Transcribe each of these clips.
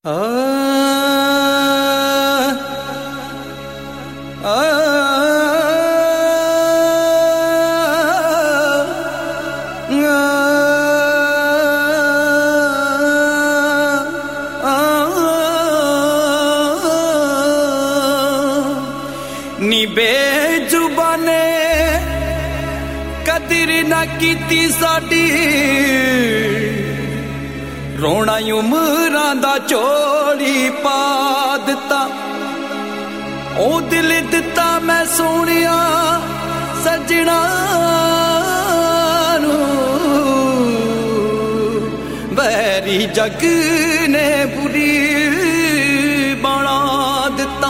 नी बेजुबाने कदर ना कीती साडी रोना उमरां दा चोली पा दिता ओ दिल दिता मैं सोनिया सजना बैरी जग ने बुरी बना दिता।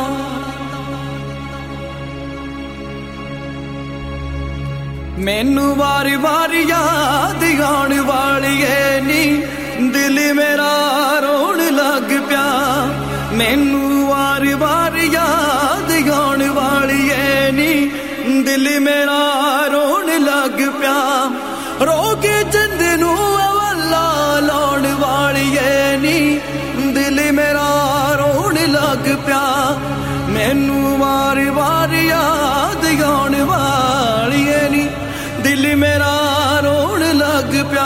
मैनू वारी वारी याद आने वाली है नी दिल मेरा रोन लग प्या। मैनू वारी वारी याद आने वाली है नी दिल मेरा रोन लग प्या। रो के जिंद नू अवला लाउण वाली है नी दिल मेरा रोन लग प्या। मैनू वारी वारी याद आने वाली है नी दिल मेरा रोन लग प्या।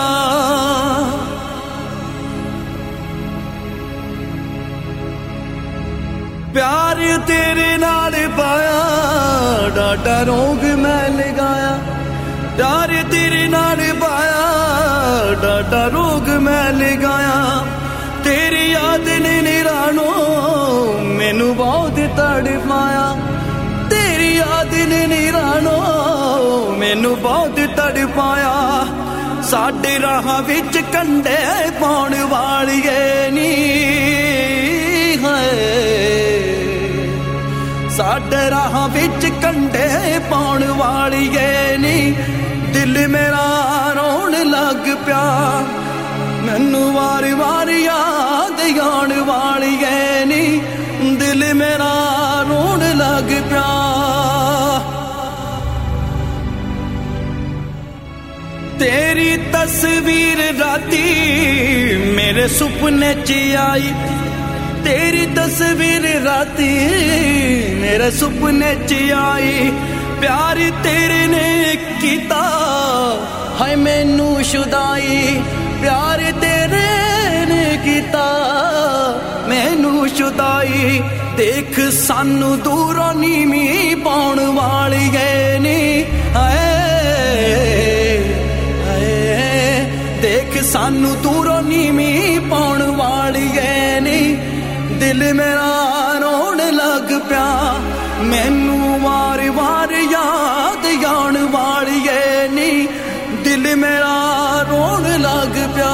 प्यार तेरे नाल पाया डाडा रोग मैं लगाया। प्यार तेरे नाल पाया डाडा रोग मैं लगाया। तेरी याद ने निरानो मैनू बहुत तड़पाया। तेरी याद ने निरानो मैनू बहुत तड़पाया। साडे राह विच कंडे पाउण वाली नी है। साडे राह विच कंडे पाउण वाली नी दिल मेरा रोन लग प्या। मैनू वारी वारी याद आउण वाली नी दिल मेरा रोन लग प्या। तेरी तस्वीर राती मेरे सुपने च आई। तेरी तस्वीर राती मेरे सुपने च आई। प्यार तेरे ने कीता है मैनू शुदाई। प्यार तेरे ने कीता मैनू शुदाई। देख सानू दूरों नीमी पाउण वाली नी देख सानू दूरों नीमी पाउण वाली नी दिल मेरा रोन लग प्या। मैनू वारी वारी याद आउण वाली नी दिल मेरा रोन लग प्या।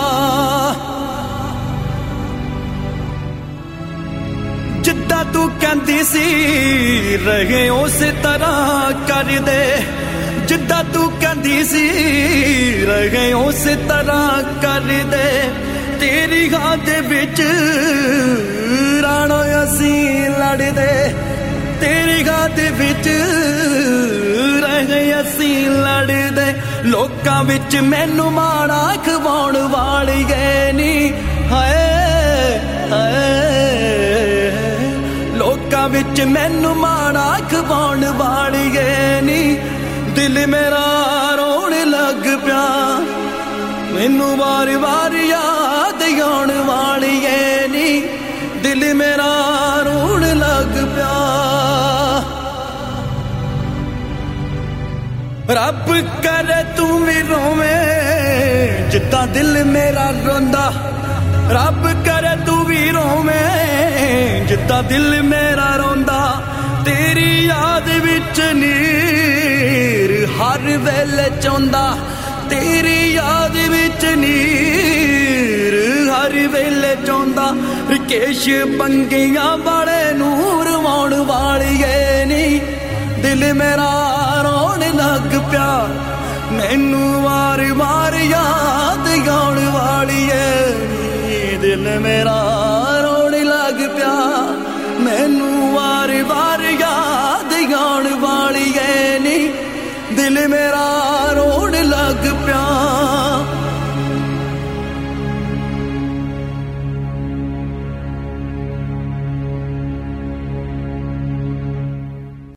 जिद्दां तू कहंदी सी रहे उस तरह कर दे। जिद्दां तू कहंदी सी रहे उस तरह कर दे। तेरी याद विच राणो असी लड़दे। तेरी याद विच रहे असी लड़दे। लोकां विच मैनू माड़ा खवाउण वाली नी हाय। लोकां विच मैनू माड़ा खवाउण वाली नी दिल मेरा रोन लग प्या। मैनू वारी वारी याद आउण वाली नी दिल मेरा रोन लग प्या। रब करे तू भी रोवें जिद्दां दिल मेरा रोंदा। रब करे तू भी रोवें जिद्दां दिल मेरा रोंदा। तेरी याद विच नीर हर वेले चौंदा। तेरी याद विच नीर हर वेले चौंदा। रिकेश बंगिया बड़े नूर वाउण वाली नी दिल मेरा रोन लग प्या। मैनू वारी वारी याद आउण वाली नी दिल मेरा